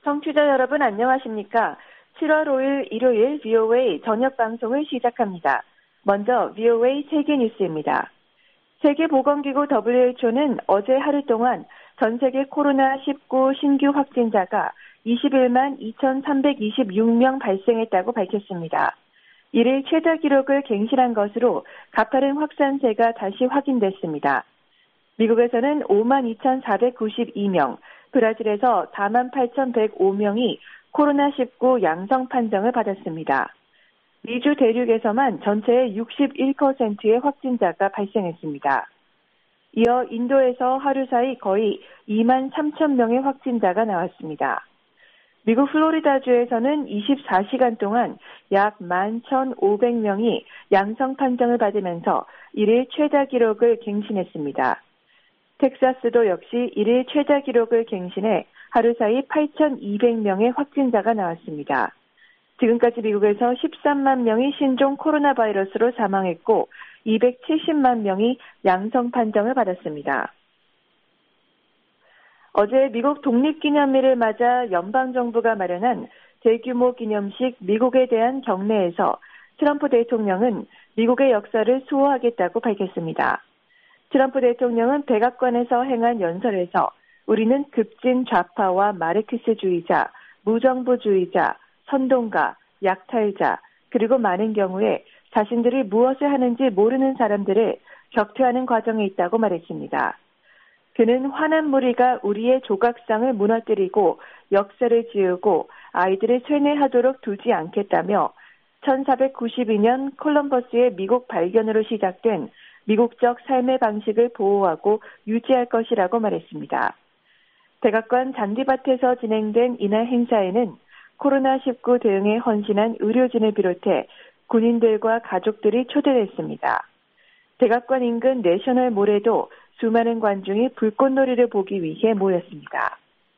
청취자 여러분 안녕하십니까? 7월 5일 일요일 VOA 저녁 방송을 시작합니다. 먼저 VOA 세계 뉴스입니다. 세계보건기구 WHO는 어제 하루 동안 전 세계 코로나19 신규 확진자가 21만 2,326명 발생했다고 밝혔습니다. 이를 최다 기록을 갱신한 것으로 가파른 확산세가 다시 확인됐습니다. 미국에서는 5만 2,492명, 브라질에서 4만 8,105명이 코로나19 양성 판정을 받았습니다. 미주 대륙에서만 전체의 61%의 확진자가 발생했습니다. 이어 인도에서 하루 사이 거의 2만 3천 명의 확진자가 나왔습니다. 미국 플로리다주에서는 24시간 동안 약 11,500명이 양성 판정을 받으면서 이를 최다 기록을 갱신했습니다. 텍사스도 역시 이를 최다 기록을 갱신해 하루 사이 8,200명의 확진자가 나왔습니다. 지금까지 미국에서 13만 명이 신종 코로나 바이러스로 사망했고 270만 명이 양성 판정을 받았습니다. 어제 미국 독립기념일을 맞아 연방정부가 마련한 대규모 기념식 미국에 대한 경례에서 트럼프 대통령은 미국의 역사를 수호하겠다고 밝혔습니다. 트럼프 대통령은 백악관에서 행한 연설에서 우리는 급진 좌파와 마르크스주의자, 무정부주의자, 선동가, 약탈자, 그리고 많은 경우에 자신들이 무엇을 하는지 모르는 사람들을 격퇴하는 과정에 있다고 말했습니다. 그는 화난 무리가 우리의 조각상을 무너뜨리고 역사를 지우고 아이들을 쇠뇌하도록 두지 않겠다며 1492년 콜럼버스의 미국 발견으로 시작된 미국적 삶의 방식을 보호하고 유지할 것이라고 말했습니다. 백악관 잔디밭에서 진행된 이날 행사에는 코로나19 대응에 헌신한 의료진을 비롯해 군인들과 가족들이 초대됐습니다. 백악관 인근 내셔널몰에도 수많은 관중이 불꽃놀이를 보기 위해 모였습니다.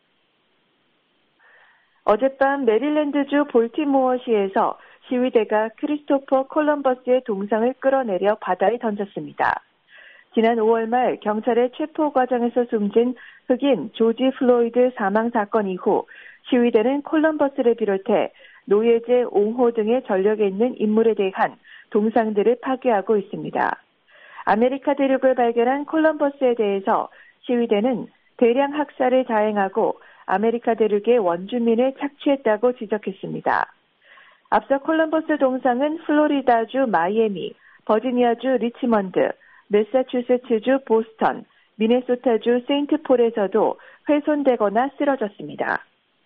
어젯밤 메릴랜드주 볼티모어시에서 시위대가 크리스토퍼 콜럼버스의 동상을 끌어내려 바다에 던졌습니다. 지난 5월 말 경찰의 체포 과정에서 숨진 흑인 조지 플로이드 사망 사건 이후 시위대는 콜럼버스를 비롯해 노예제 옹호 등의 전력에 있는 인물에 대한 동상들을 파괴하고 있습니다. 아메리카 대륙을 발견한 콜럼버스에 대해서 시위대는 대량 학살을 자행하고 아메리카 대륙의 원주민을 착취했다고 지적했습니다. 앞서 콜럼버스 동상은 플로리다주 마이애미, 버지니아주 리치먼드, 매사추세츠주 보스턴, 미네소타주 세인트폴에서도 훼손되거나 쓰러졌습니다.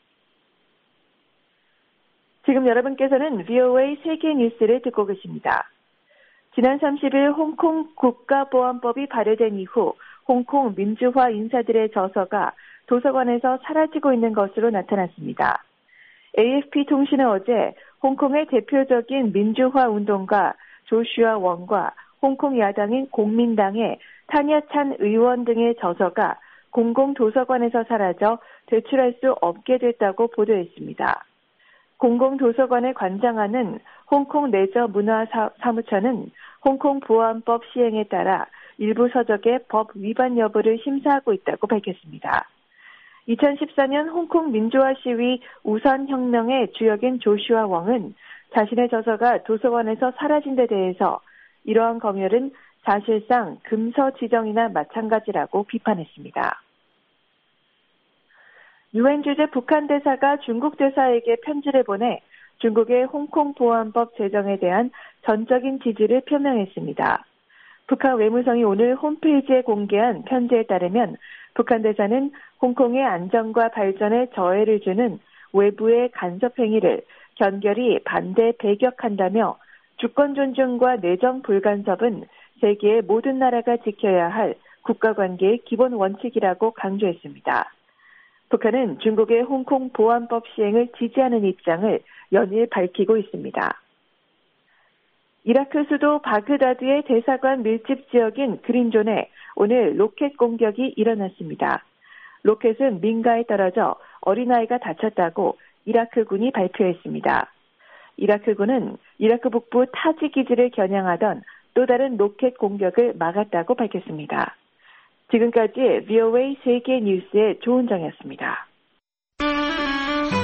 지금 여러분께서는 VOA 세계 뉴스를 듣고 계십니다. 지난 30일 홍콩 국가보안법이 발효된 이후 홍콩 민주화 인사들의 저서가 도서관에서 사라지고 있는 것으로 나타났습니다. AFP 통신은 어제 홍콩의 대표적인 민주화 운동가 조슈아 웡과 홍콩 야당인 공민당의 타냐찬 의원 등의 저서가 공공도서관에서 사라져 제출할 수 없게 됐다고 보도했습니다. 공공도서관을 관장하는 홍콩 내저문화사무처는 홍콩 보안법 시행에 따라 일부 서적의 법 위반 여부를 심사하고 있다고 밝혔습니다. 2014년 홍콩 민주화 시위 우선혁명의 주역인 조슈아 웡은 자신의 저서가 도서관에서 사라진 데 대해서 이러한 검열은 사실상 금서 지정이나 마찬가지라고 비판했습니다. 유엔 주재 북한 대사가 중국 대사에게 편지를 보내 중국의 홍콩 보안법 제정에 대한 전적인 지지를 표명했습니다. 북한 외무성이 오늘 홈페이지에 공개한 편지에 따르면 북한 대사는 홍콩의 안정과 발전에 저해를 주는 외부의 간섭 행위를 견결히 반대 배격한다며 주권 존중과 내정 불간섭은 세계의 모든 나라가 지켜야 할 국가관계의 기본 원칙이라고 강조했습니다. 북한은 중국의 홍콩 보안법 시행을 지지하는 입장을 연일 밝히고 있습니다. 이라크 수도 바그다드의 대사관 밀집 지역인 그린존에 오늘 로켓 공격이 일어났습니다. 로켓은 민가에 떨어져 어린아이가 다쳤다고 이라크군이 발표했습니다. 이라크군은 이라크 북부 타지 기지를 겨냥하던 또 다른 로켓 공격을 막았다고 밝혔습니다. 지금까지 VOA 세계 뉴스의 조은정이었습니다.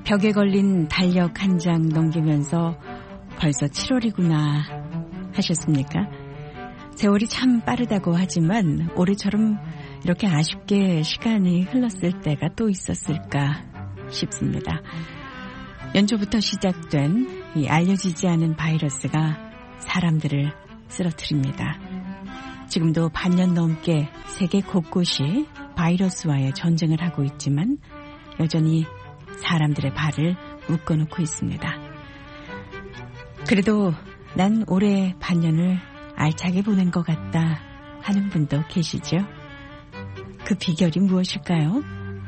벽에 걸린 달력 한 장 넘기면서 벌써 7월이구나 하셨습니까? 세월이 참 빠르다고 하지만 올해처럼 이렇게 아쉽게 시간이 흘렀을 때가 또 있었을까 싶습니다. 연초부터 시작된 이 알려지지 않은 바이러스가 사람들을 쓰러뜨립니다. 지금도 반년 넘게 세계 곳곳이 바이러스와의 전쟁을 하고 있지만 여전히 사람들의 발을 묶어놓고 있습니다. 그래도 난 올해 반년을 알차게 보낸 것 같다 하는 분도 계시죠? 그 비결이 무엇일까요?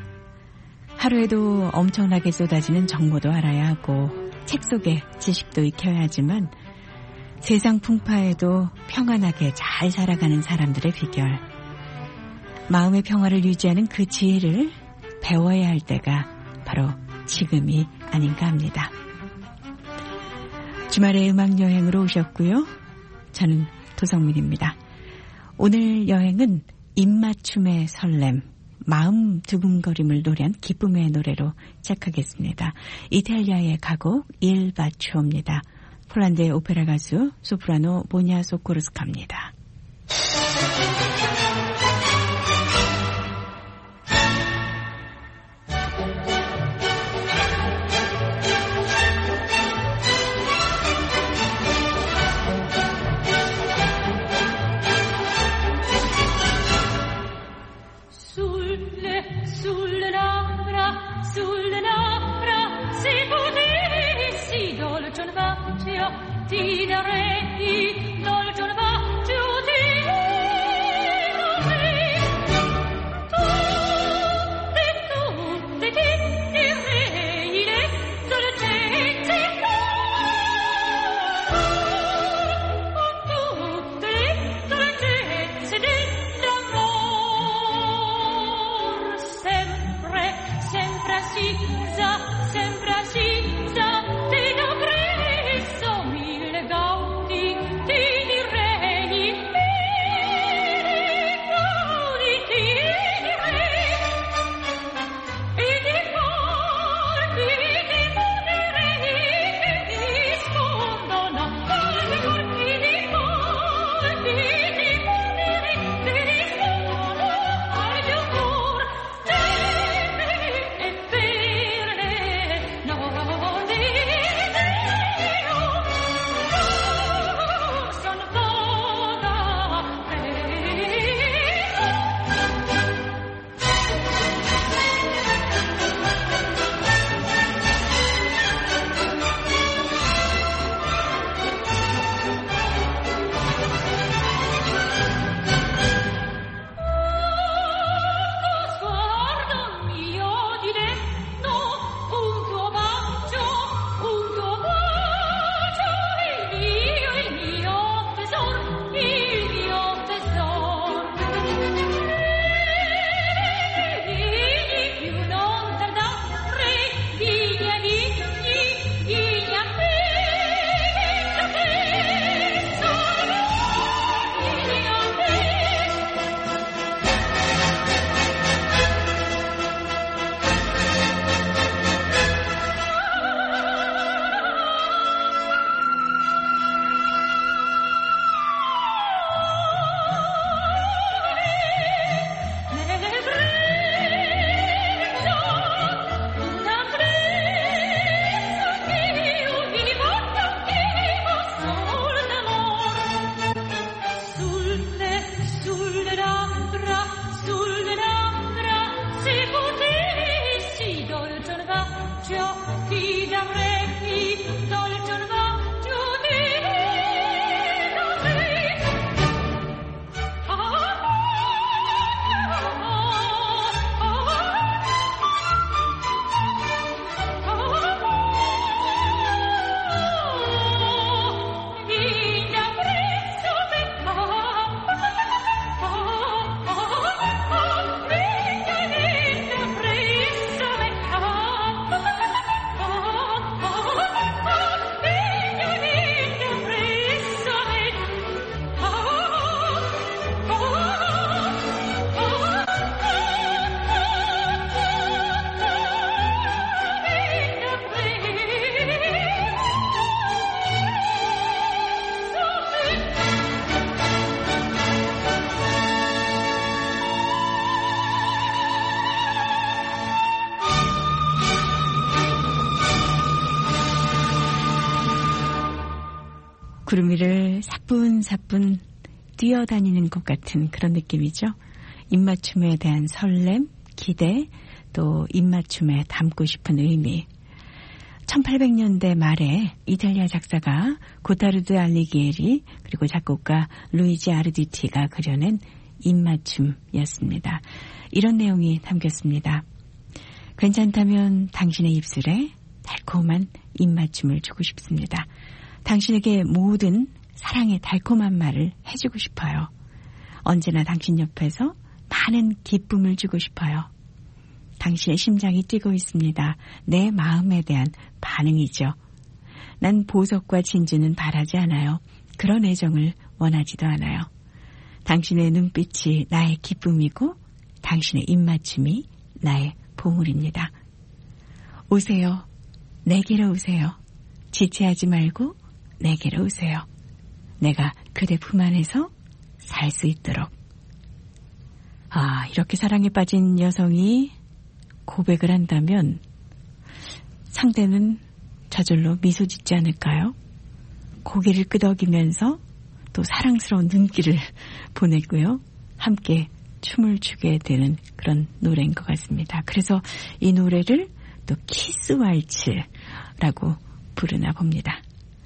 하루에도 엄청나게 쏟아지는 정보도 알아야 하고 책 속에 지식도 익혀야 하지만 세상 풍파에도 평안하게 잘 살아가는 사람들의 비결, 마음의 평화를 유지하는 그 지혜를 배워야 할 때가 바로 지금이 아닌가 합니다. 주말에 음악여행으로 오셨고요. 저는 도성민입니다. 오늘 여행은 입맞춤의 설렘, 마음 두근거림을 노래한 기쁨의 노래로 시작하겠습니다. 이탈리아의 가곡 Il Baccio입니다. 폴란드의 오페라 가수 소프라노 모냐 소코르스카입니다. Sulle labbra, se potessi, dolce un bacio, ti darei, dolce un bacio, ti darei. Tutte ti direi le dolcezze tutte le dolcezze dell'amor, sempre assisa, te da presso mille gauti, ti 구름 위를 사뿐사뿐 뛰어다니는 것 같은 그런 느낌이죠. 입맞춤에 대한 설렘, 기대, 또 입맞춤에 담고 싶은 의미. 1800년대 말에 이탈리아 작사가 고타르드 알리기에리 그리고 작곡가 루이지 아르디티가 그려낸 입맞춤이었습니다. 이런 내용이 담겼습니다. 괜찮다면 당신의 입술에 달콤한 입맞춤을 주고 싶습니다. 당신에게 모든 사랑의 달콤한 말을 해주고 싶어요. 언제나 당신 옆에서 많은 기쁨을 주고 싶어요. 당신의 심장이 뛰고 있습니다. 내 마음에 대한 반응이죠. 난 보석과 진주는 바라지 않아요. 그런 애정을 원하지도 않아요. 당신의 눈빛이 나의 기쁨이고 당신의 입맞춤이 나의 보물입니다. 오세요. 내게로 오세요. 지체하지 말고 내게로 오세요. 내가 그대 품 안에서 살 수 있도록. 이렇게 사랑에 빠진 여성이 고백을 한다면 상대는 저절로 미소 짓지 않을까요? 고개를 끄덕이면서 또 사랑스러운 눈길을 보내고요. 함께 춤을 추게 되는 그런 노래인 것 같습니다. 그래서 이 노래를 또 키스 왈츠라고 부르나 봅니다.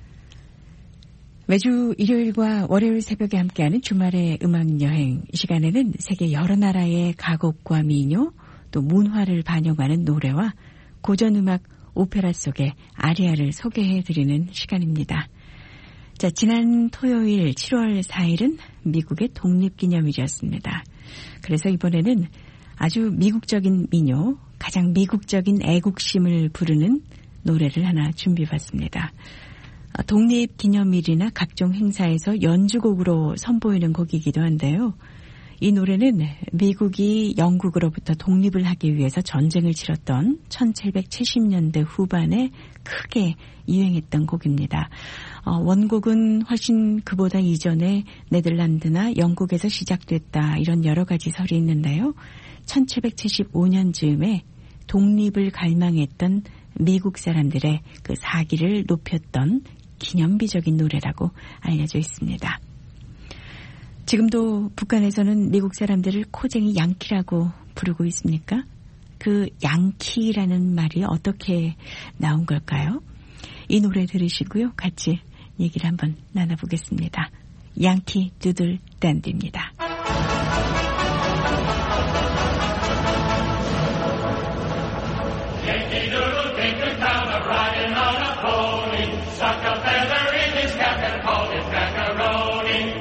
매주 일요일과 월요일 새벽에 함께하는 주말의 음악여행. 이 시간에는 세계 여러 나라의 가곡과 민요, 또 문화를 반영하는 노래와 고전음악 오페라 속의 아리아를 소개해드리는 시간입니다. 자, 지난 토요일 7월 4일은 미국의 독립기념일이었습니다. 그래서 이번에는 아주 미국적인 민요, 가장 미국적인 애국심을 부르는 노래를 하나 준비해봤습니다. 독립기념일이나 각종 행사에서 연주곡으로 선보이는 곡이기도 한데요. 이 노래는 미국이 영국으로부터 독립을 하기 위해서 전쟁을 치렀던 1770년대 후반에 크게 유행했던 곡입니다. 원곡은 훨씬 그보다 이전에 네덜란드나 영국에서 시작됐다, 이런 여러 가지 설이 있는데요. 1775년 즈음에 독립을 갈망했던 미국 사람들의 그 사기를 높였던 기념비적인 노래라고 알려져 있습니다. 지금도 북한에서는 미국 사람들을 코쟁이 양키라고 부르고 있습니까? 그 양키라는 말이 어떻게 나온 걸까요? 이 노래 들으시고요. 같이 얘기를 한번 나눠보겠습니다. 양키 두들 댄디입니다. Yankee Doodle came to town a-riding on a pony, stuck a feather in his cap and called it macaroni.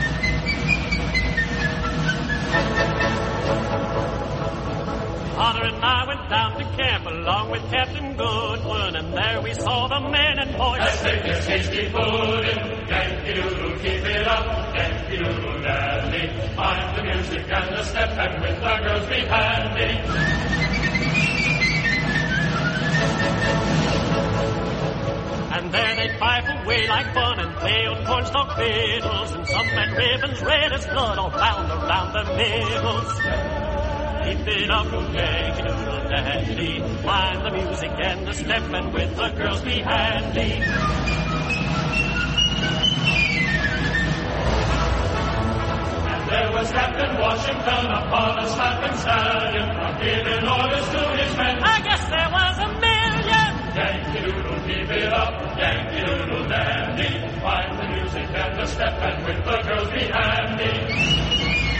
Father and I went down to camp along with Captain Goodwin, and there we saw the men and boys as thick as hasty pudding. Yankee Doodle, keep it up, Yankee Doodle dandy. Mind the music and the step, and with the girls be handy. And there they'd pipe away like fun and play on cornstalk fiddles, and some had ribbons red as blood all bound around their middles. Keep it up, Yankee Doodle dandy. Mind the music and the step, and with the girls be handy. And there was Captain Washington upon a slapping stallion, giving orders to his men. I guess there was a million. Yankee Doodle, keep it up, Yankee Doodle dandy. Mind the music and the step, and with the girls be handy.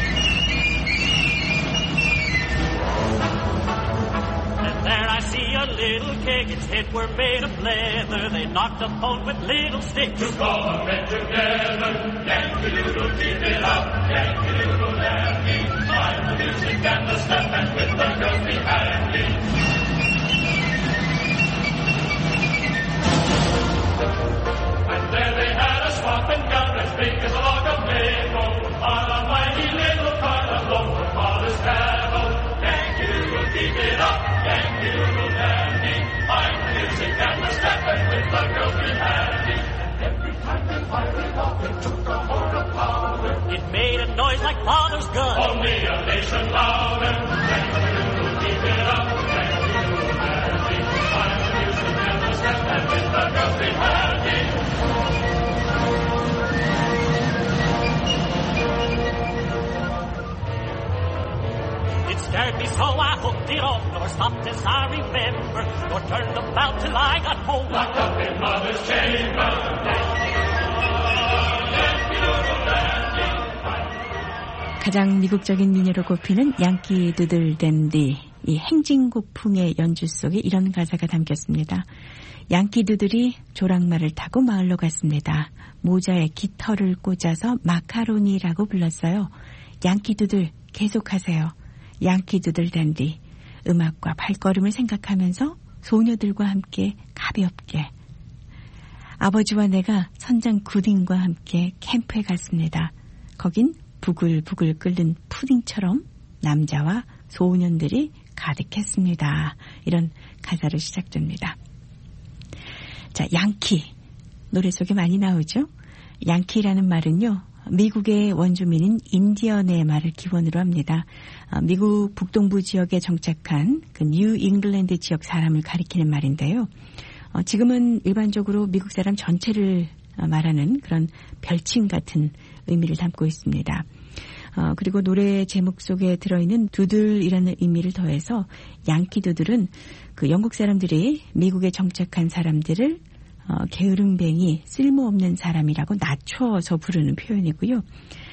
There I see a little keg, its head were made of leather. They knocked a bolt with little sticks to call the men together. Yankee Doodle, keep it up, Yankee Doodle dandy. Mind the music and the step, and with the girls be handy. And there they had a swamping gun as big as a log of maple, on a mighty little cart alone for father's cattle. Yankee Doodle, keep it up, Yankee Doodle dandy. Mind the music and the step, and with the girls be handy. Every time they fired it off, it took a horn of powder. It made a noise like father's gun, only a nation louder. Yankee Doodle, keep it up, Yankee Doodle dandy. Mind the music and the step, and with the girls be handy. scared me so I hooked it up, nor stopped as I remember, nor turned about till I got home. Locked up in mother's chamber. 가장 미국적인 민요로 꼽히는 양키 두들 댄디, 이 행진곡풍의 연주 속에 이런 가사가 담겼습니다. 양키 두들이 조랑말을 타고 마을로 갔습니다. 모자에 깃털을 꽂아서 마카로니라고 불렀어요. 양키 두들 계속하세요. 양키 두들 댄디. 음악과 발걸음을 생각하면서 소녀들과 함께 가볍게. 아버지와 내가 선장 구딘과 함께 캠프에 갔습니다. 거긴 부글부글 끓는 푸딩처럼 남자와 소년들이 가득했습니다. 이런 가사로 시작됩니다. 자, 양키. 노래 속에 많이 나오죠? 양키라는 말은요, 미국의 원주민인 인디언의 말을 기원으로 합니다. 미국 북동부 지역에 정착한 그 뉴 잉글랜드 지역 사람을 가리키는 말인데요. 지금은 일반적으로 미국 사람 전체를 말하는 그런 별칭 같은 의미를 담고 있습니다. 그리고 노래 제목 속에 들어있는 두들이라는 의미를 더해서 양키 두들은 그 영국 사람들이 미국에 정착한 사람들을 게으름뱅이 쓸모없는 사람이라고 낮춰서 부르는 표현이고요.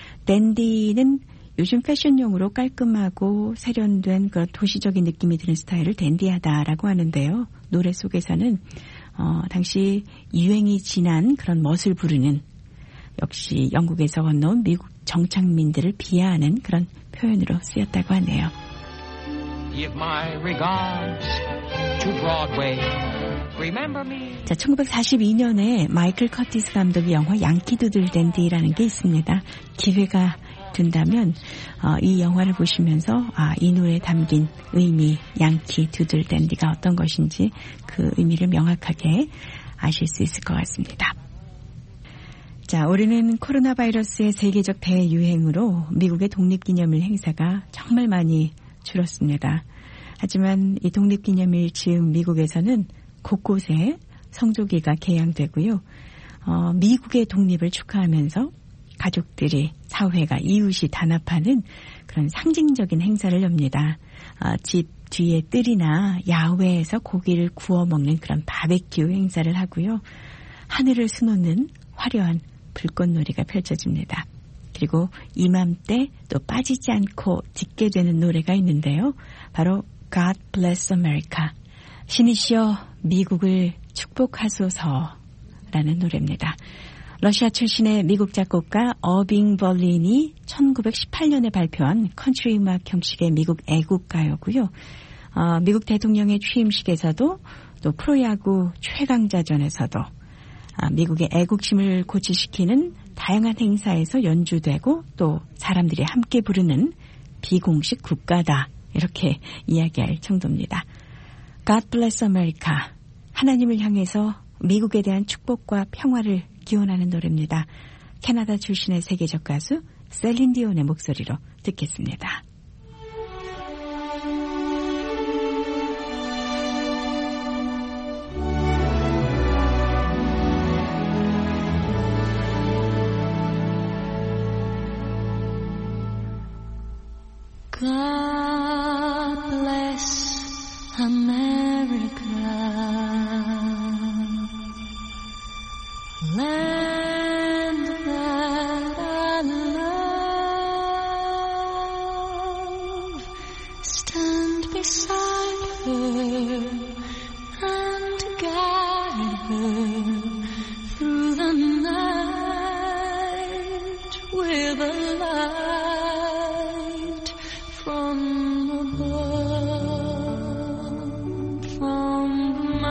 댄디는 요즘 패션용으로 깔끔하고 세련된 그런 도시적인 느낌이 드는 스타일을 댄디하다라고 하는데요. 노래 속에서는 당시 유행이 지난 그런 멋을 부르는, 역시 영국에서 건너온 미국 정착민들을 비하하는 그런 표현으로 쓰였다고 하네요. Give my regards to Broadway. Remember me. 자, 1942년에 마이클 커티스 감독의 영화 양키 두들 댄디라는 게 있습니다. 기회가 된다면 이 영화를 보시면서 이 노래에 담긴 의미, 양키 두들 댄디가 어떤 것인지 그 의미를 명확하게 아실 수 있을 것 같습니다. 자, 올해는 코로나 바이러스의 세계적 대유행으로 미국의 독립기념일 행사가 정말 많이 줄었습니다. 하지만 이 독립기념일 즈음 미국에서는 곳곳에 성조기가 개양되고요. 미국의 독립을 축하하면서 가족들이, 사회가, 이웃이 단합하는 그런 상징적인 행사를 엽니다. 집 뒤에 뜰이나 야외에서 고기를 구워 먹는 그런 바베큐 행사를 하고요. 하늘을 수놓는 화려한 불꽃놀이가 펼쳐집니다. 그리고 이맘때 또 빠지지 않고 듣게 되는 노래가 있는데요. 바로 God Bless America. 신이시여 미국을 축복하소서라는 노래입니다. 러시아 출신의 미국 작곡가 어빙 벌린이 1918년에 발표한 컨트리 음악 형식의 미국 애국가요고요. 미국 대통령의 취임식에서도 또 프로야구 최강자전에서도 미국의 애국심을 고취시키는 다양한 행사에서 연주되고 또 사람들이 함께 부르는 비공식 국가다. 이렇게 이야기할 정도입니다. God Bless America. 하나님을 향해서 미국에 대한 축복과 평화를 기원하는 노래입니다. 캐나다 출신의 세계적 가수 셀린 디온의 목소리로 듣겠습니다. God bless America, land that I love. Stand beside her and guide her through the night with a light from above, from the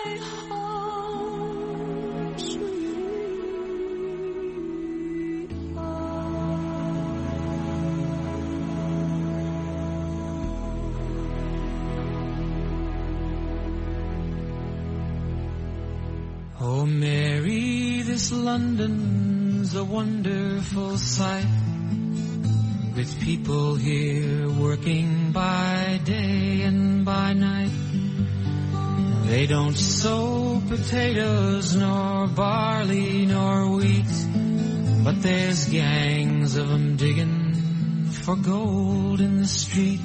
Oh, Mary, this London's a wonderful sight, with people here working by day and by night. They don't sow potatoes, nor barley, nor wheat, but there's gangs of 'em digging for gold in the street.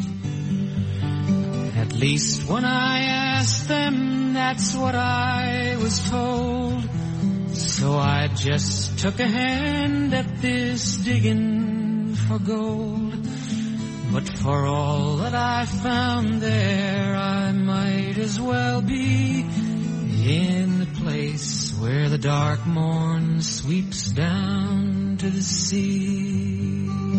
At least when I asked them, that's what I was told. So I just took a hand at this digging for gold. But for all that I found there, I might as well be in the place where the dark morn sweeps down to the sea.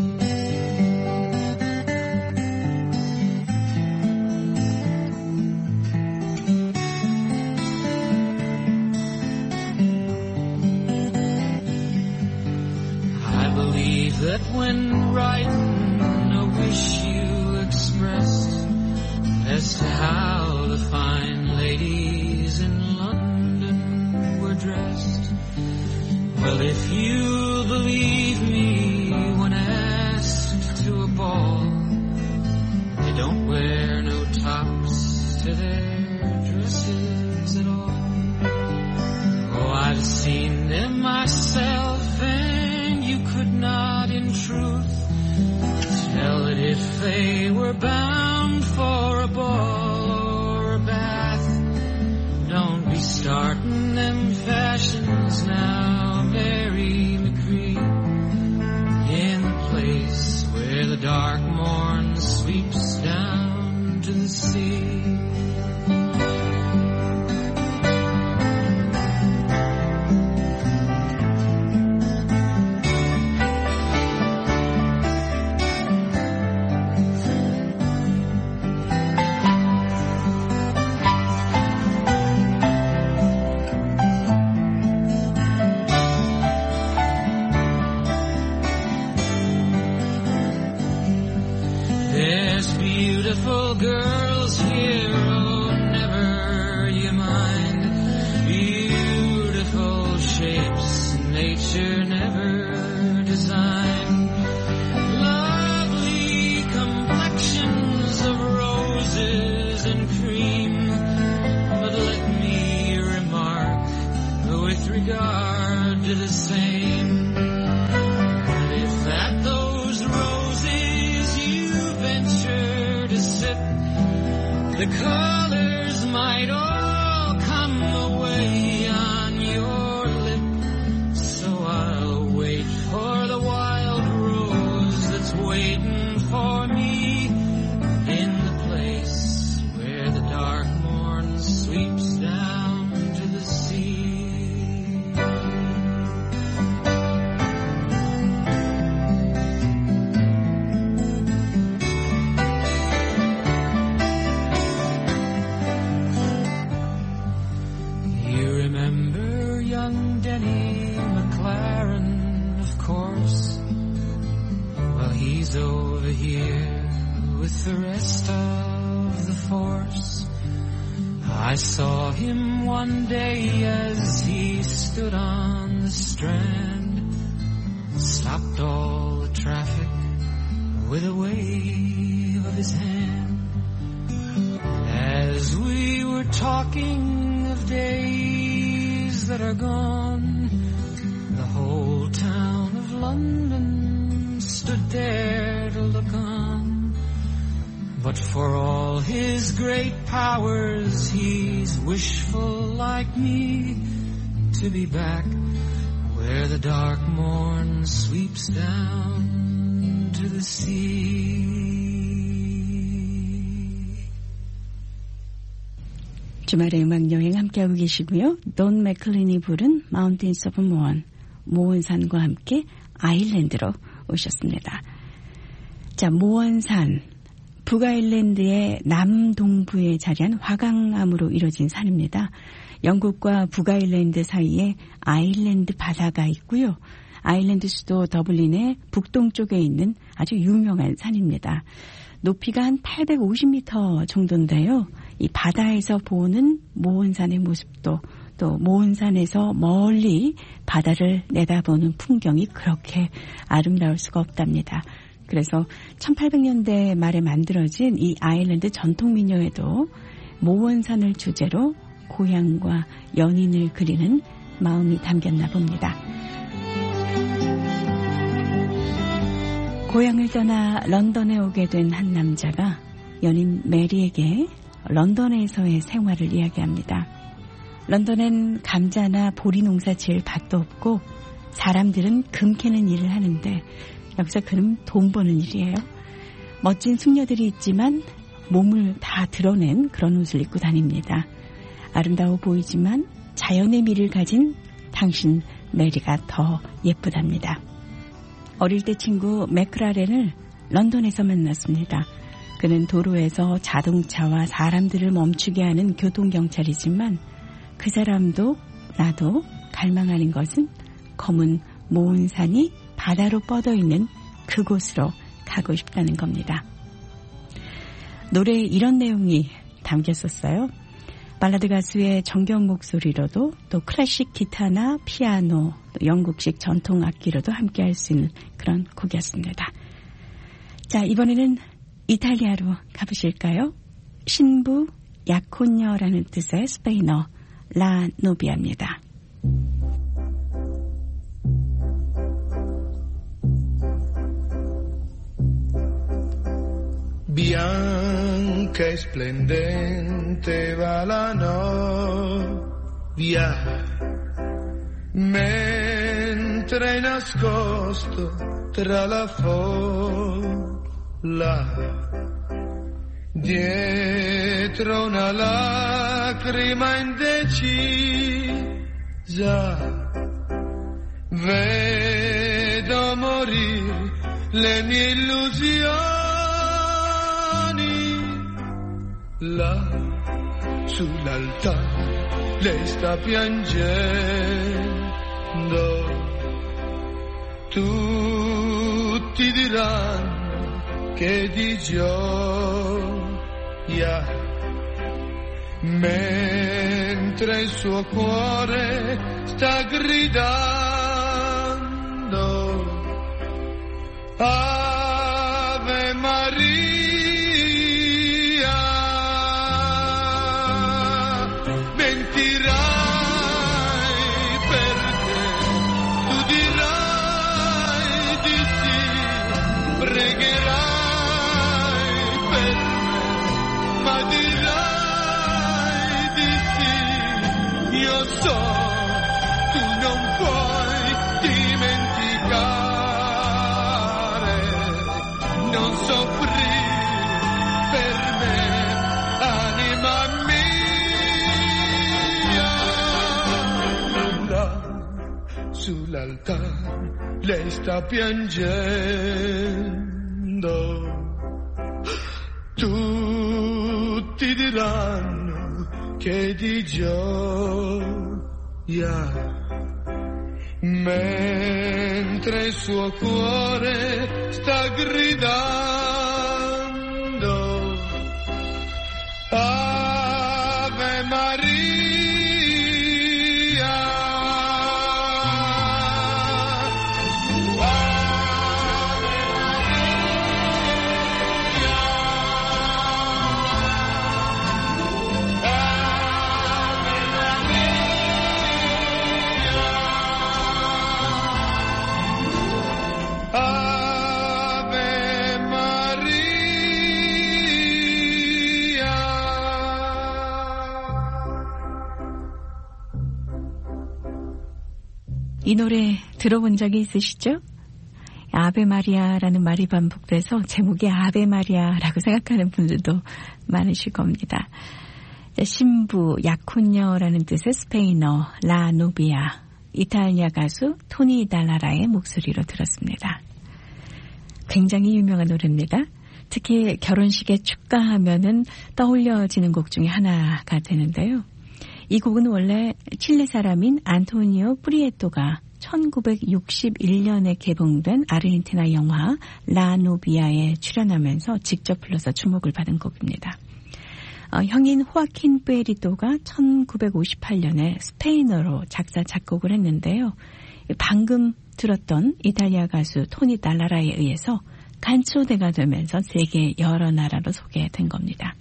That when writing a wish you expressed as to how the fine ladies in London were dressed, well, if you'll believe me, when asked to a ball, they don't wear no tops to their dresses at all. Oh, I've seen them myself, and you could not in truth tell it if they were bound for a ball or a bath. Don't be starting them fashions now, Mary McCree, in the place where the dark morn sweeps down to the sea. Girls here, oh, never you mind. Beautiful shapes nature never designed. Lovely complexions of roses and cream. But let me remark, with regard to the same, that if at those roses you venture to sip, the colors might all come away on your lip. So I'll wait for the wild rose that's waiting for me in the place where the dark morn sweeps down to the sea. Over here with the rest of the force. I saw him one day as he stood on the Strand, stopped all the traffic with a wave of his hand. As we were talking of days that are gone, the whole town of London stood there to look on. But for all his great powers, he's wishful like me to be back where the dark morn sweeps down to the sea. 주말의 음악여행 함께하고 계시고요. 돈 맥클린이 부른 Mountains of Moan, 모원산과 함께 아일랜드로 오셨습니다. 자, 모원산, 북아일랜드의 남동부에 자리한 화강암으로 이루어진 산입니다. 영국과 북아일랜드 사이에 아일랜드 바다가 있고요. 아일랜드 수도 더블린의 북동쪽에 있는 아주 유명한 산입니다. 높이가 한 850m 정도인데요. 이 바다에서 보는 모원산의 모습도 또 모원산에서 멀리 바다를 내다보는 풍경이 그렇게 아름다울 수가 없답니다. 그래서 1800년대 말에 만들어진 이 아일랜드 전통민요에도 모원산을 주제로 고향과 연인을 그리는 마음이 담겼나 봅니다. 고향을 떠나 런던에 오게 된 한 남자가 연인 메리에게 런던에서의 생활을 이야기합니다. 런던엔 감자나 보리 농사 지을 밭도 없고 사람들은 금 캐는 일을 하는데 여기서 그는 돈 버는 일이에요. 멋진 숙녀들이 있지만 몸을 다 드러낸 그런 옷을 입고 다닙니다. 아름다워 보이지만 자연의 미를 가진 당신 메리가 더 예쁘답니다. 어릴 때 친구 맥크라렌을 런던에서 만났습니다. 그는 도로에서 자동차와 사람들을 멈추게 하는 교통경찰이지만 그 사람도 나도 갈망하는 것은 검은 모은산이 바다로 뻗어있는 그곳으로 가고 싶다는 겁니다. 노래에 이런 내용이 담겼었어요. 발라드 가수의 정겨운 목소리로도 또 클래식 기타나 피아노, 또 영국식 전통 악기로도 함께할 수 있는 그런 곡이었습니다. 자, 이번에는 이탈리아로 가보실까요? 신부 약혼녀라는 뜻의 스페인어 라 노비아입니다. Bianca e splendente va la novia, mentre nascosto tra la folla, dietro una lacrima indecisa, vedo morir le mie illusioni. Là sull'altare lei sta piangendo, tutti diranno che di gioia, mentre il suo cuore sta gridando Ave Maria. Sull'altare lei sta piangendo, tutti diranno che di gioia, mentre il suo cuore sta gridando Ave Maria. 이 노래 들어본 적이 있으시죠? 아베 마리아라는 말이 반복돼서 제목이 아베 마리아라고 생각하는 분들도 많으실 겁니다. 신부, 약혼녀라는 뜻의 스페인어 라 노비아, 이탈리아 가수 토니 달라라의 목소리로 들었습니다. 굉장히 유명한 노래입니다. 특히 결혼식에 축가하면은 떠올려지는 곡 중에 하나가 되는데요. 이 곡은 원래 칠레 사람인 안토니오 프리에토가 1961년에 개봉된 아르헨티나 영화 라노비아에 출연하면서 직접 불러서 주목을 받은 곡입니다. 형인 호아킨 뿌에리토가 1958년에 스페인어로 작사 작곡을 했는데요. 방금 들었던 이탈리아 가수 토니 달라라에 의해서 간초대가 되면서 세계 여러 나라로 소개된 겁니다.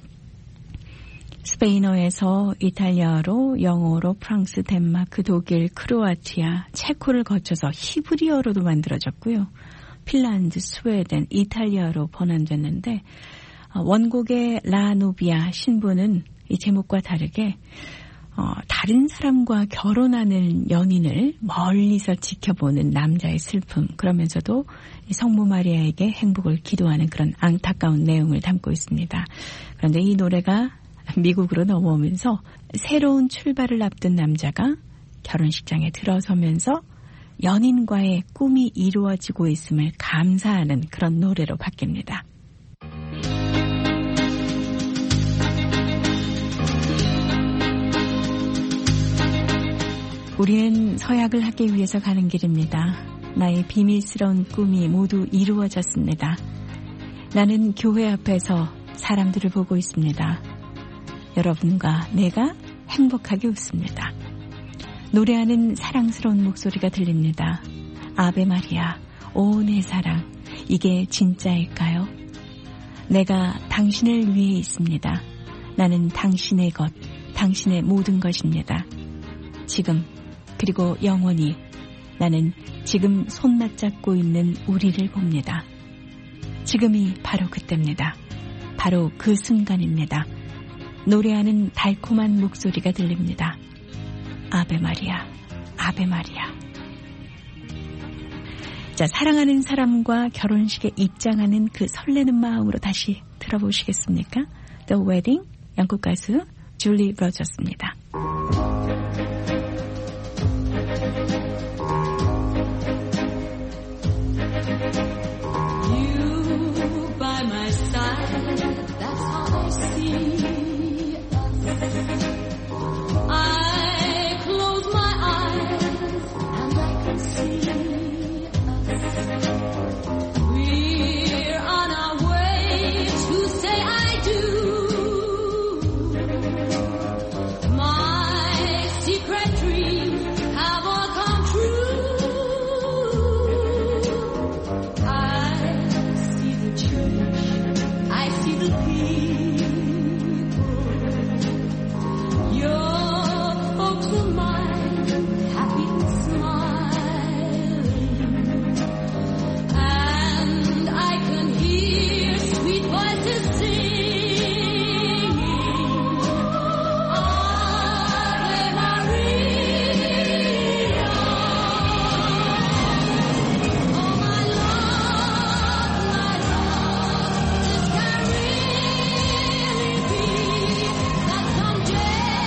스페인어에서 이탈리아로, 영어로, 프랑스, 덴마크, 독일, 크로아티아, 체코를 거쳐서 히브리어로도 만들어졌고요. 핀란드, 스웨덴, 이탈리아로 번안됐는데 원곡의 라노비아 신부는 이 제목과 다르게 다른 사람과 결혼하는 연인을 멀리서 지켜보는 남자의 슬픔, 그러면서도 성모 마리아에게 행복을 기도하는 그런 안타까운 내용을 담고 있습니다. 그런데 이 노래가 미국으로 넘어오면서 새로운 출발을 앞둔 남자가 결혼식장에 들어서면서 연인과의 꿈이 이루어지고 있음을 감사하는 그런 노래로 바뀝니다. 우리는 서약을 하기 위해서 가는 길입니다. 나의 비밀스러운 꿈이 모두 이루어졌습니다. 나는 교회 앞에서 사람들을 보고 있습니다. 여러분과 내가 행복하게 웃습니다. 노래하는 사랑스러운 목소리가 들립니다. 아베 마리아, 오 내 사랑, 이게 진짜일까요? 내가 당신을 위해 있습니다. 나는 당신의 것, 당신의 모든 것입니다. 지금, 그리고 영원히 나는 지금 손 맞잡고 있는 우리를 봅니다. 지금이 바로 그때입니다. 바로 그 순간입니다. 노래하는 달콤한 목소리가 들립니다. 아베 마리아, 아베 마리아. 자, 사랑하는 사람과 결혼식에 입장하는 그 설레는 마음으로 다시 들어보시겠습니까? The Wedding, 영국 가수 줄리 로저스입니다. You by my side, that's how I see. I close my eyes and I can see us. We're on our way to say I do. My secret dreams have all come true. I see the church, I see the people. Your folks are mine, happy and smiling, and I can hear sweet voices singing, Ave Maria. Oh my love, this can really be that someday.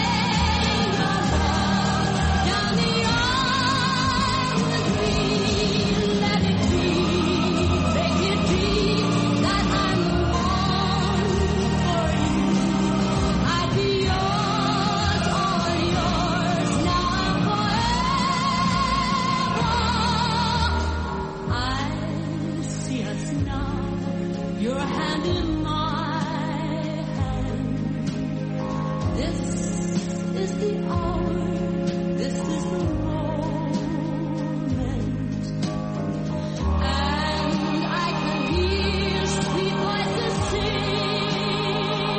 Your hand in my hand. This is the hour, this is the moment, and I can hear sweet voices singing,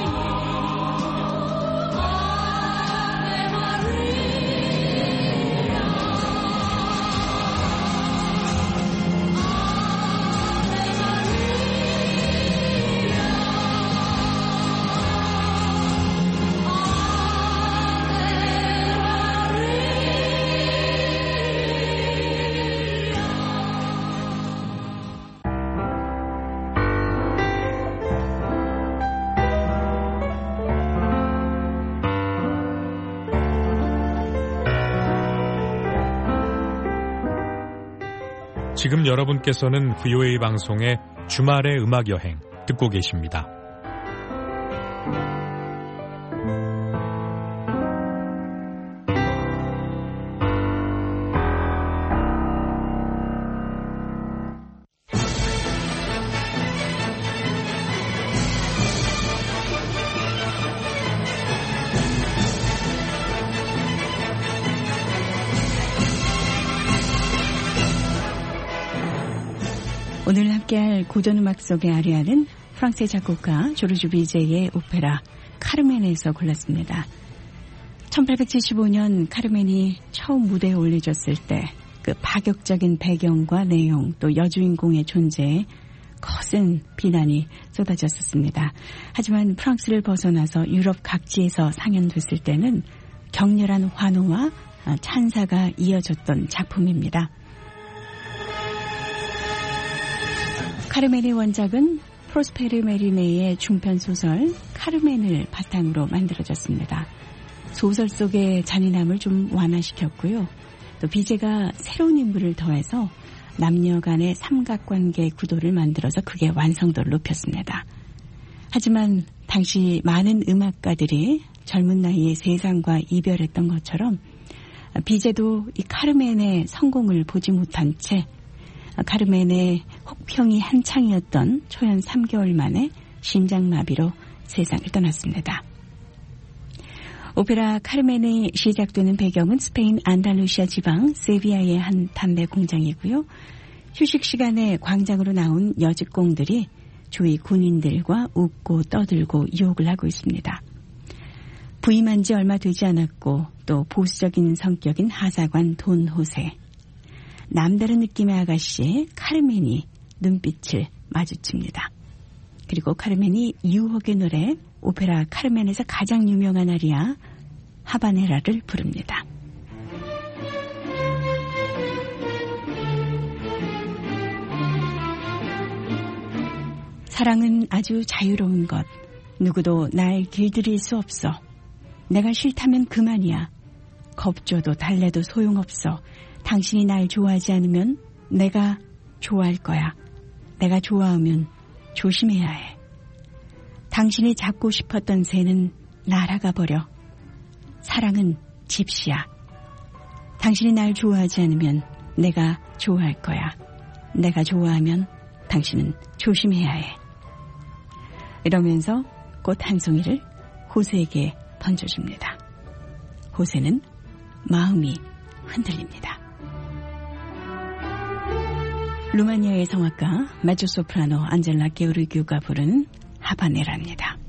Ave Maria. 지금 여러분께서는 VOA 방송의 주말의 음악여행 듣고 계십니다. 오늘 함께할 고전음악 속의 아리아는 프랑스의 작곡가 조르주 비제의 오페라 카르멘에서 골랐습니다. 1875년 카르멘이 처음 무대에 올려졌을 때 그 파격적인 배경과 내용 또 여주인공의 존재에 거센 비난이 쏟아졌었습니다. 하지만 프랑스를 벗어나서 유럽 각지에서 상연됐을 때는 격렬한 환호와 찬사가 이어졌던 작품입니다. 카르멘의 원작은 프로스페르 메리네의 중편소설 카르멘을 바탕으로 만들어졌습니다. 소설 속의 잔인함을 좀 완화시켰고요. 또 비제가 새로운 인물을 더해서 남녀 간의 삼각관계 구도를 만들어서 그게 완성도를 높였습니다. 하지만 당시 많은 음악가들이 젊은 나이에 세상과 이별했던 것처럼 비제도 이 카르멘의 성공을 보지 못한 채 카르멘의 혹평이 한창이었던 초연 3개월 만에 심장마비로 세상을 떠났습니다. 오페라 카르멘이 시작되는 배경은 스페인 안달루시아 지방 세비야의 한 담배 공장이고요. 휴식 시간에 광장으로 나온 여직공들이 주위 군인들과 웃고 떠들고 유혹을 하고 있습니다. 부임한 지 얼마 되지 않았고 또 보수적인 성격인 하사관 돈 호세, 남다른 느낌의 아가씨 카르멘이 눈빛을 마주칩니다. 그리고 카르멘이 유혹의 노래 오페라 카르멘에서 가장 유명한 아리아 하바네라를 부릅니다. 사랑은 아주 자유로운 것. 누구도 날 길들일 수 없어. 내가 싫다면 그만이야. 겁줘도 달래도 소용없어. 당신이 날 좋아하지 않으면 내가 좋아할 거야. 내가 좋아하면 조심해야 해. 당신이 잡고 싶었던 새는 날아가 버려. 사랑은 집시야. 당신이 날 좋아하지 않으면 내가 좋아할 거야. 내가 좋아하면 당신은 조심해야 해. 이러면서 꽃 한 송이를 호세에게 던져줍니다. 호세는 마음이 흔들립니다. 루마니아의 성악가 메조소프라노 안젤라 게오르기우가 부른 하바네라입니다.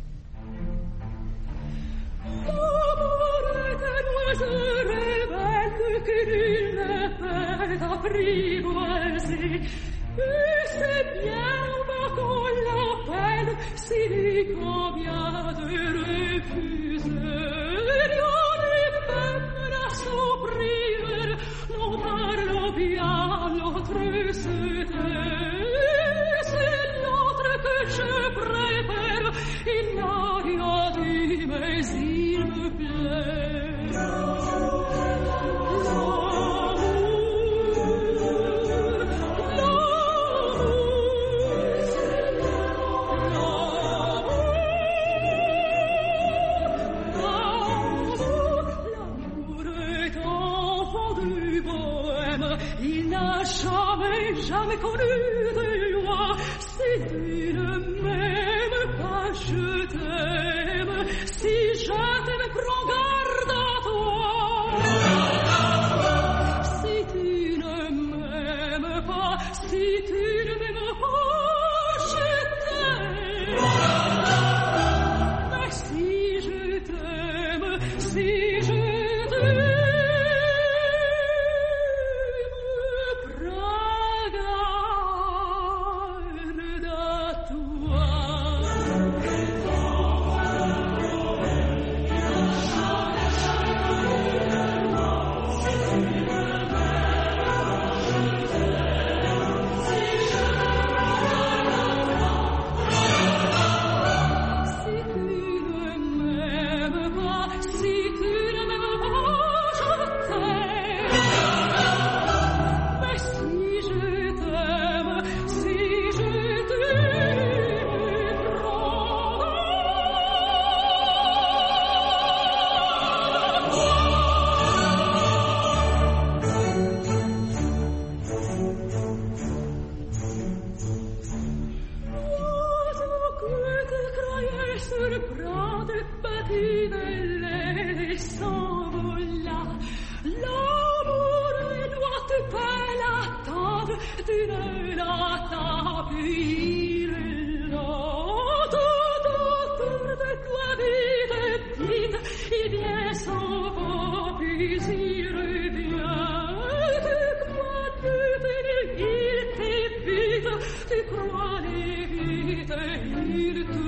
Jamais connu de loi, si tu ne m'aimes pas, je t'aime. Si je t'aime, prends garde à toi. Si tu ne m'aimes pas, si tu ne m'aimes pas, je t'aime. Mais si je t'aime, si je t'aime. L'amore doit belle attente d'une latte là, tout autour de toi vite, vite, il vient s'en va, puis il revient. Tu crois il t'évite, tu crois vite, il te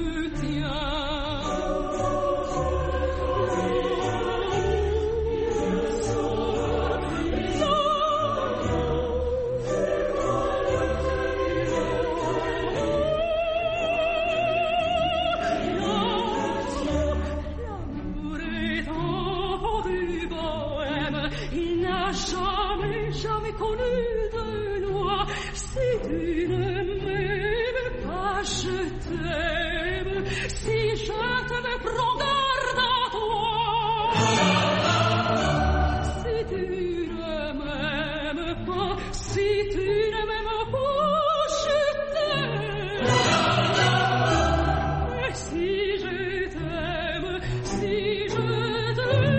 jamais connu de loi. Si tu ne m'aimes pas, je t'aime. Si je t'aime, prends garde à toi. Si tu ne m'aimes pas, si tu ne m'aimes pas, je t'aime. Et si je t'aime, si je t'aime,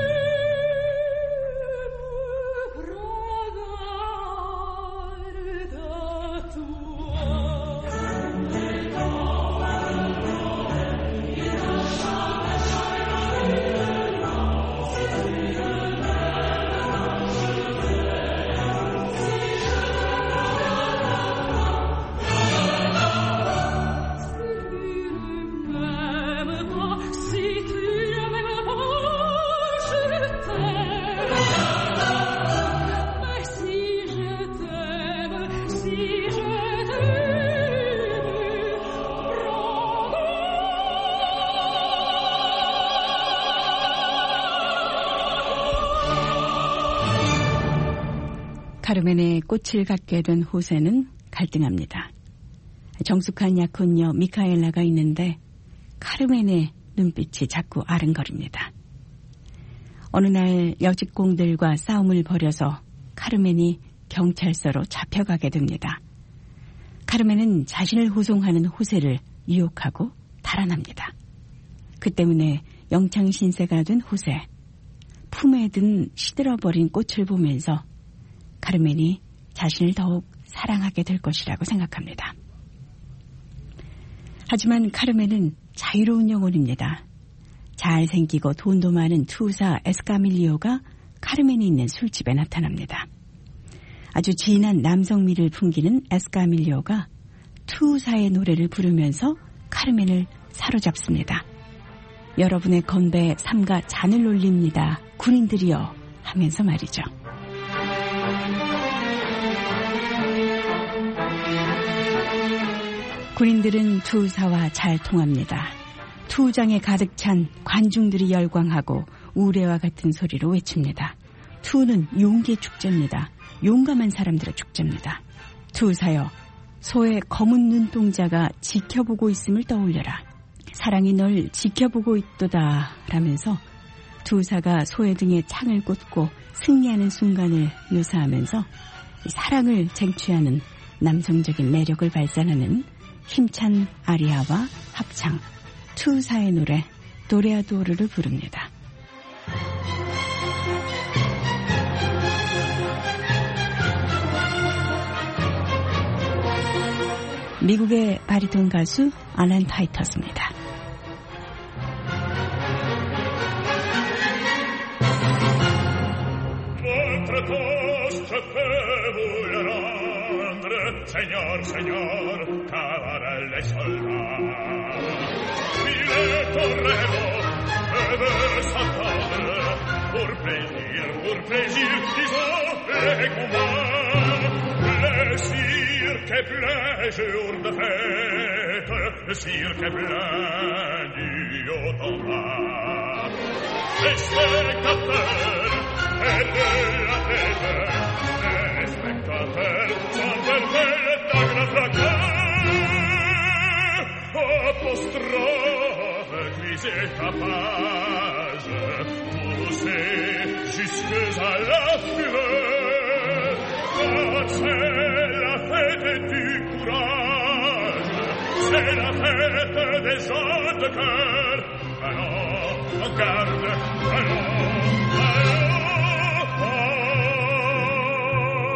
카르멘의 꽃을 갖게 된 호세는 갈등합니다. 정숙한 약혼녀 미카엘라가 있는데 카르멘의 눈빛이 자꾸 아른거립니다. 어느 날 여직공들과 싸움을 벌여서 카르멘이 경찰서로 잡혀가게 됩니다. 카르멘은 자신을 호송하는 호세를 유혹하고 달아납니다. 그 때문에 영창신세가 된 호세, 품에 든 시들어버린 꽃을 보면서 카르멘이 자신을 더욱 사랑하게 될 것이라고 생각합니다. 하지만 카르멘은 자유로운 영혼입니다. 잘생기고 돈도 많은 투사 에스카밀리오가 카르멘이 있는 술집에 나타납니다. 아주 진한 남성미를 풍기는 에스카밀리오가 투사의 노래를 부르면서 카르멘을 사로잡습니다. 여러분의 건배에 삼가 잔을 올립니다. 군인들이여 하면서 말이죠. 군인들은 투사와 잘 통합니다. 투장에 가득 찬 관중들이 열광하고 우레와 같은 소리로 외칩니다. 투는 용기의 축제입니다. 용감한 사람들의 축제입니다. 투사여, 소의 검은 눈동자가 지켜보고 있음을 떠올려라. 사랑이 널 지켜보고 있도다 라면서 투사가 소의 등에 창을 꽂고 승리하는 순간을 묘사하면서 사랑을 쟁취하는 남성적인 매력을 발산하는 힘찬 아리아와 합창, 투사의 노래 도레아도르를 부릅니다. 미국의 바리톤 가수 알란 타이터스입니다. Señor, señor, cavarelle soldat, il est torrego, deve s'attendre, pour plaisir, disons, les combats, le cirque est plein jour de fête, le cirque est plein du haut en bas, les spectateurs perdent la tête, les spectateurs sont perdus dans la fracas, apostrophe, cris et tapage, poussés jusque à la fureur, car c'est la fête du courage, c'est la fête des gens de cœur. Allons, garde, allons, allons, allons.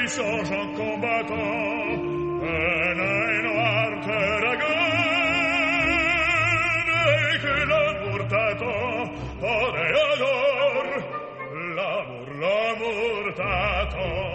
songe en combattant un œil noir te regarde et que l'amour t'attend. Oh, et alors, l'amour t'attend.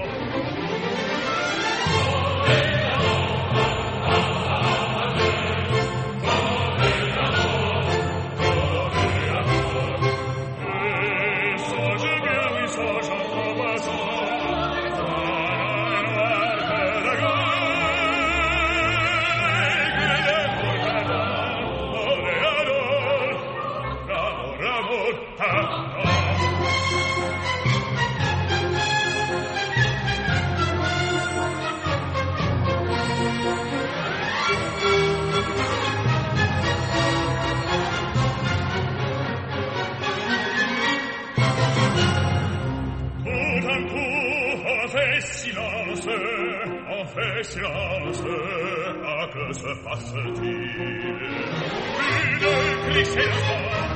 Silence, ah, que se passe-t-il? Plus de cris s'élevant,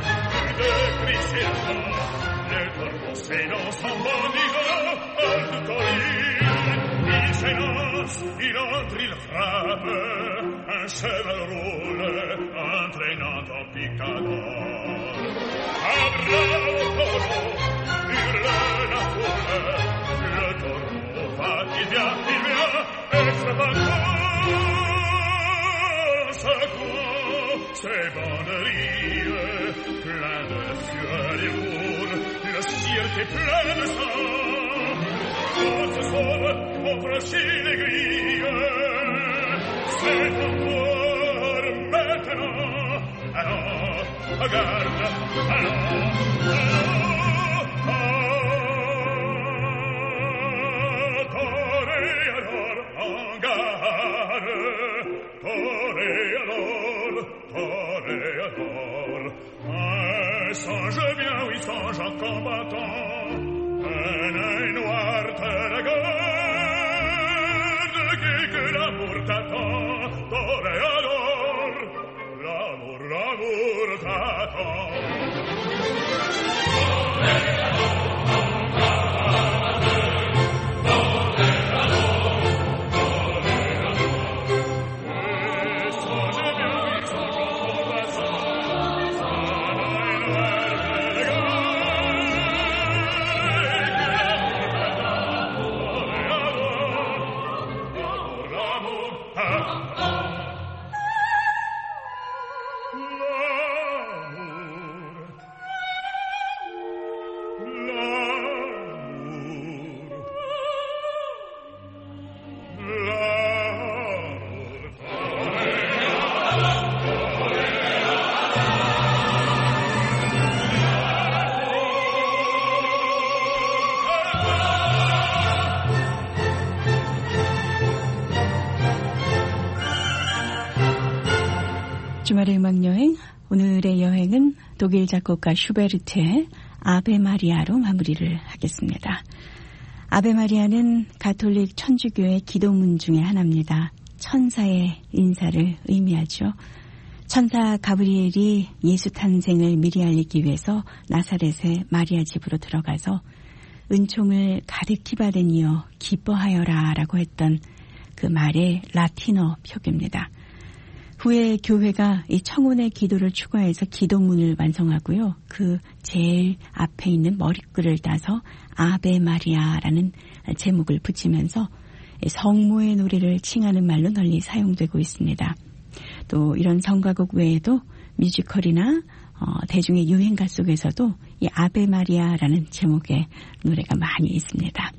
les torrents s'élancent en bandits hors de Toril. Il s'élance, il entre, il frappe, un cheval roule, entraînant en picador. Ah, bravo taureau, hurle la foule, le taureau va, il vient, et se battant, secouant ses banderilles, plein de sueur et lourd, le ciel est plein de sang. On se sauve contre ciel et grille, c'est encore maintenant. Allons, regarde, allons, songe bien, oui, songe en combattant, un œil noir te regarde, que l'amour t'attend, toréador, l'amour t'attend. 주말의 음악여행, 오늘의 여행은 독일 작곡가 슈베르트의 아베 마리아로 마무리를 하겠습니다. 아베 마리아는 가톨릭 천주교의 기도문 중에 하나입니다. 천사의 인사를 의미하죠. 천사 가브리엘이 예수 탄생을 미리 알리기 위해서 나사렛의 마리아 집으로 들어가서 은총을 가득히 받은 이여 기뻐하여라 라고 했던 그 말의 라틴어 표기입니다. 후에 교회가 이 청혼의 기도를 추가해서 기도문을 완성하고요. 그 제일 앞에 있는 머리글을 따서 아베 마리아라는 제목을 붙이면서 성모의 노래를 칭하는 말로 널리 사용되고 있습니다. 또 이런 성가곡 외에도 뮤지컬이나 대중의 유행가 속에서도 이 아베 마리아라는 제목의 노래가 많이 있습니다.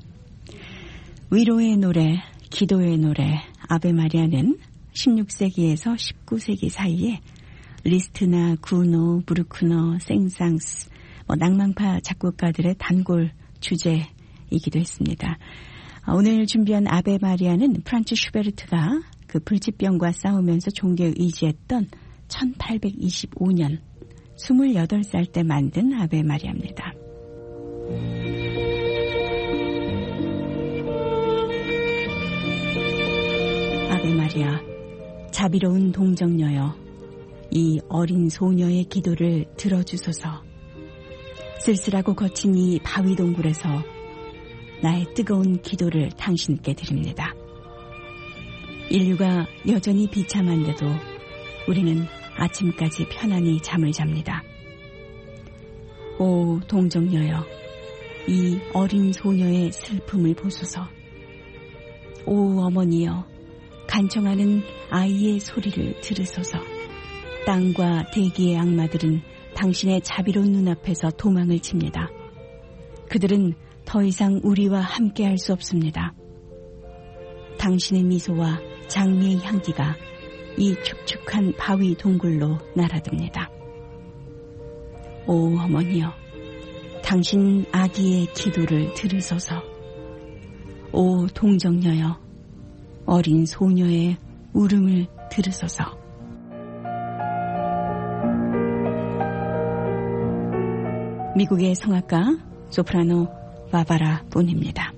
위로의 노래, 기도의 노래, 아베 마리아는 16세기에서 19세기 사이에 리스트나 구노, 브루크너, 생상스, 낭만파 작곡가들의 단골 주제이기도 했습니다. 오늘 준비한 아베 마리아는 프란츠 슈베르트가 그 불치병과 싸우면서 종교에 의지했던 1825년 28살 때 만든 아베 마리아입니다. 아베 마리아, 자비로운 동정녀여, 이 어린 소녀의 기도를 들어주소서. 쓸쓸하고 거친 이 바위 동굴에서 나의 뜨거운 기도를 당신께 드립니다. 인류가 여전히 비참한데도 우리는 아침까지 편안히 잠을 잡니다. 오 동정녀여, 이 어린 소녀의 슬픔을 보소서. 오 어머니여, 간청하는 아이의 소리를 들으소서. 땅과 대기의 악마들은 당신의 자비로운 눈앞에서 도망을 칩니다. 그들은 더 이상 우리와 함께할 수 없습니다. 당신의 미소와 장미의 향기가 이 축축한 바위 동굴로 날아듭니다. 오 어머니여, 당신 아기의 기도를 들으소서. 오 동정녀여, 어린 소녀의 울음을 들으소서. 미국의 성악가 소프라노 바바라 본입니다.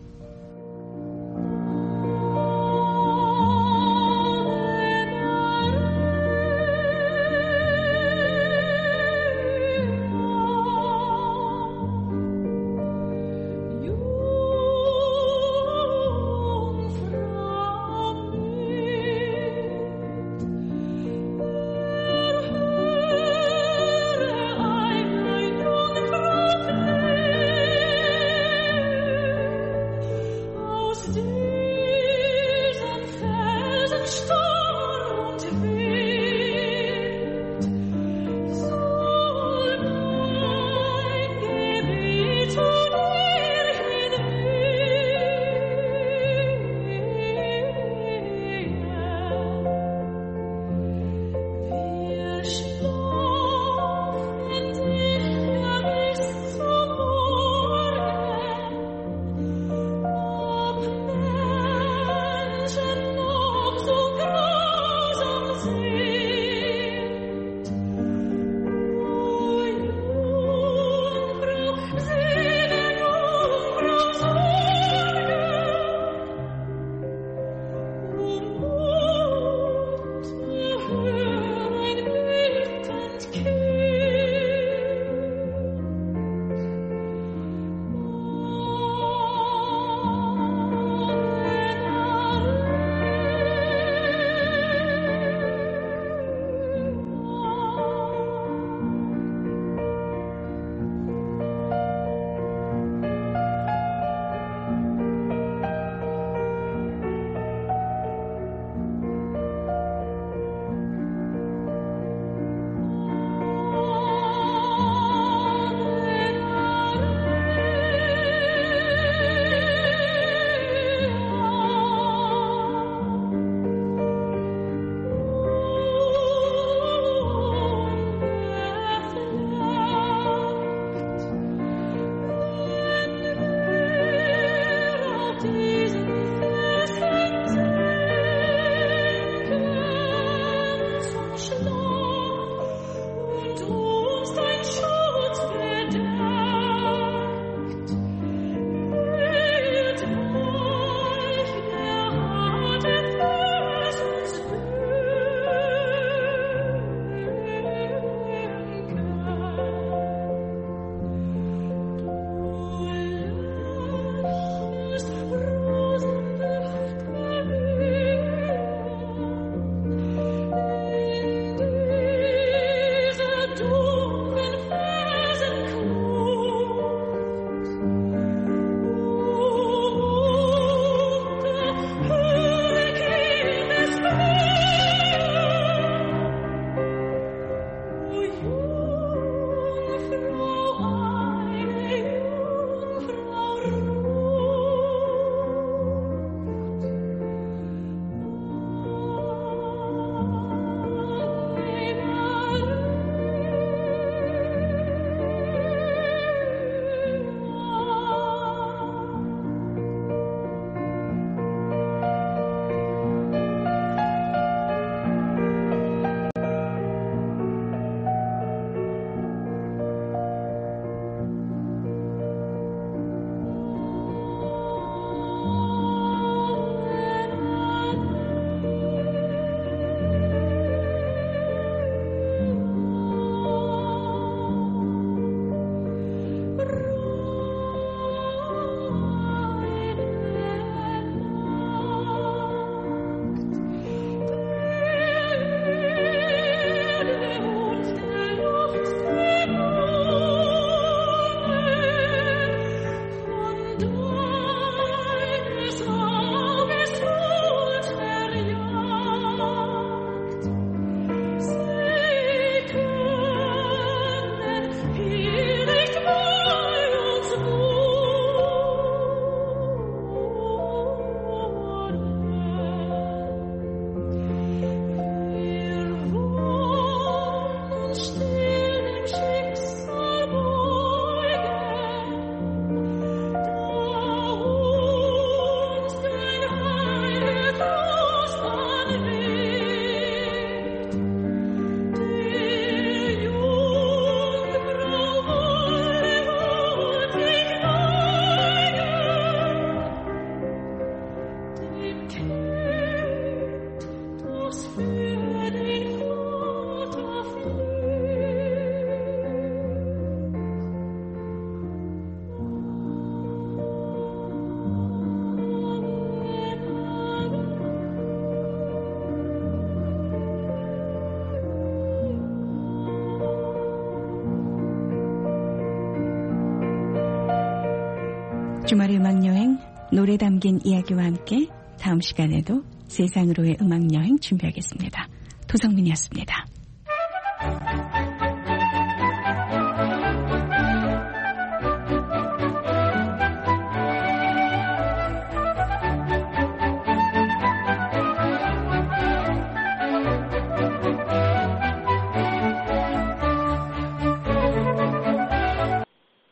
주말의 음악여행, 노래 담긴 이야기와 함께 다음 시간에도 세상으로의 음악여행 준비하겠습니다. 도성민이었습니다.